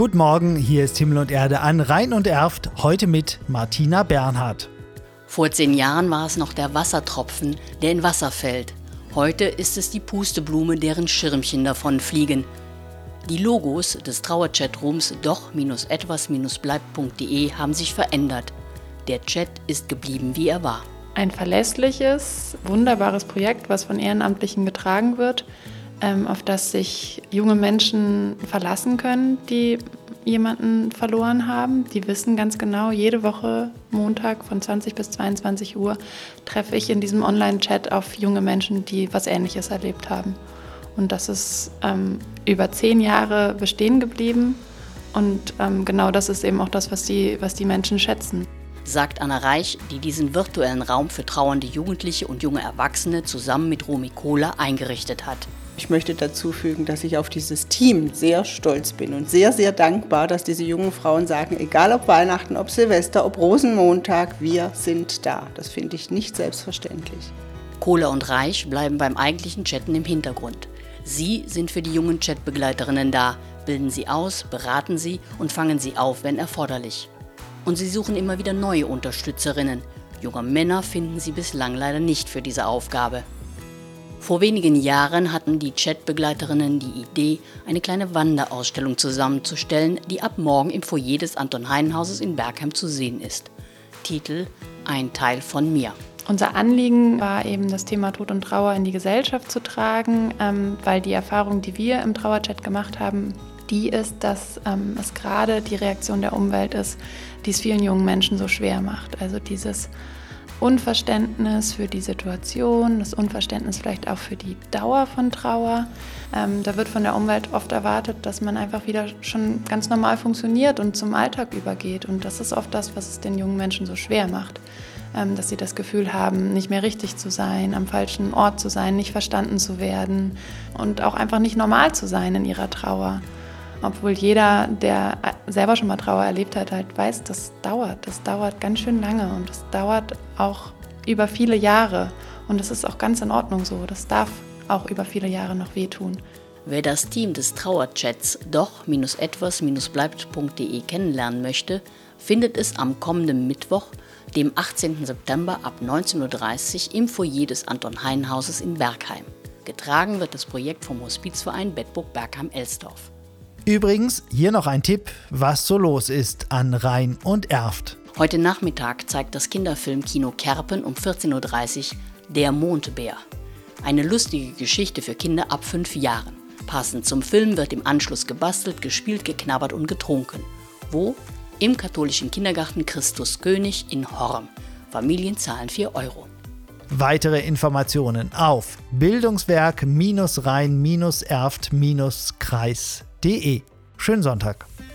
Guten Morgen, hier ist Himmel und Erde an Rhein und Erft, heute mit Martina Bernhardt. Vor 10 Jahren war es noch der Wassertropfen, der in Wasser fällt. Heute ist es die Pusteblume, deren Schirmchen davon fliegen. Die Logos des Trauerchatrooms doch-etwas-bleibt.de haben sich verändert. Der Chat ist geblieben, wie er war. Ein verlässliches, wunderbares Projekt, was von Ehrenamtlichen getragen wird, auf das sich junge Menschen verlassen können, die jemanden verloren haben. Die wissen ganz genau, jede Woche Montag von 20 bis 22 Uhr treffe ich in diesem Online-Chat auf junge Menschen, die was Ähnliches erlebt haben. Und das ist über 10 Jahre bestehen geblieben und genau das ist eben auch das, was die Menschen schätzen. Sagt Anna Reich, die diesen virtuellen Raum für trauernde Jugendliche und junge Erwachsene zusammen mit Romy Kohler eingerichtet hat. Ich möchte dazu fügen, dass ich auf dieses Team sehr stolz bin und sehr, sehr dankbar, dass diese jungen Frauen sagen, egal ob Weihnachten, ob Silvester, ob Rosenmontag, wir sind da. Das finde ich nicht selbstverständlich. Kohler und Reich bleiben beim eigentlichen Chatten im Hintergrund. Sie sind für die jungen Chatbegleiterinnen da, bilden sie aus, beraten sie und fangen sie auf, wenn erforderlich. Und sie suchen immer wieder neue Unterstützerinnen. Junge Männer finden sie bislang leider nicht für diese Aufgabe. Vor wenigen Jahren hatten die Chatbegleiterinnen die Idee, eine kleine Wanderausstellung zusammenzustellen, die ab morgen im Foyer des Anton-Heinen-Hauses in Bergheim zu sehen ist. Titel: Ein Teil von mir. Unser Anliegen war eben, das Thema Tod und Trauer in die Gesellschaft zu tragen, weil die Erfahrung, die wir im Trauerchat gemacht haben, die ist, dass es gerade die Reaktion der Umwelt ist, die es vielen jungen Menschen so schwer macht. Also dieses Unverständnis für die Situation, das Unverständnis vielleicht auch für die Dauer von Trauer. Da wird von der Umwelt oft erwartet, dass man einfach wieder schon ganz normal funktioniert und zum Alltag übergeht. Und das ist oft das, was es den jungen Menschen so schwer macht. Dass sie das Gefühl haben, nicht mehr richtig zu sein, am falschen Ort zu sein, nicht verstanden zu werden und auch einfach nicht normal zu sein in ihrer Trauer. Obwohl jeder, der selber schon mal Trauer erlebt hat, halt weiß, das dauert ganz schön lange und das dauert auch über viele Jahre. Und das ist auch ganz in Ordnung so, das darf auch über viele Jahre noch wehtun. Wer das Team des Trauerchats doch-etwas-bleibt.de kennenlernen möchte, findet es am kommenden Mittwoch, dem 18. September ab 19.30 Uhr im Foyer des Anton-Heinen-Hauses in Bergheim. Getragen wird das Projekt vom Hospizverein Bedburg Bergheim-Elsdorf. Übrigens, hier noch ein Tipp, was so los ist an Rhein und Erft. Heute Nachmittag zeigt das Kinderfilmkino Kerpen um 14.30 Uhr Der Mondbär. Eine lustige Geschichte für Kinder ab 5 Jahren. Passend zum Film wird im Anschluss gebastelt, gespielt, geknabbert und getrunken. Wo? Im katholischen Kindergarten Christus König in Horm. Familien zahlen 4 Euro. Weitere Informationen auf bildungswerk-rhein-erft-kreis.de. Schönen Sonntag.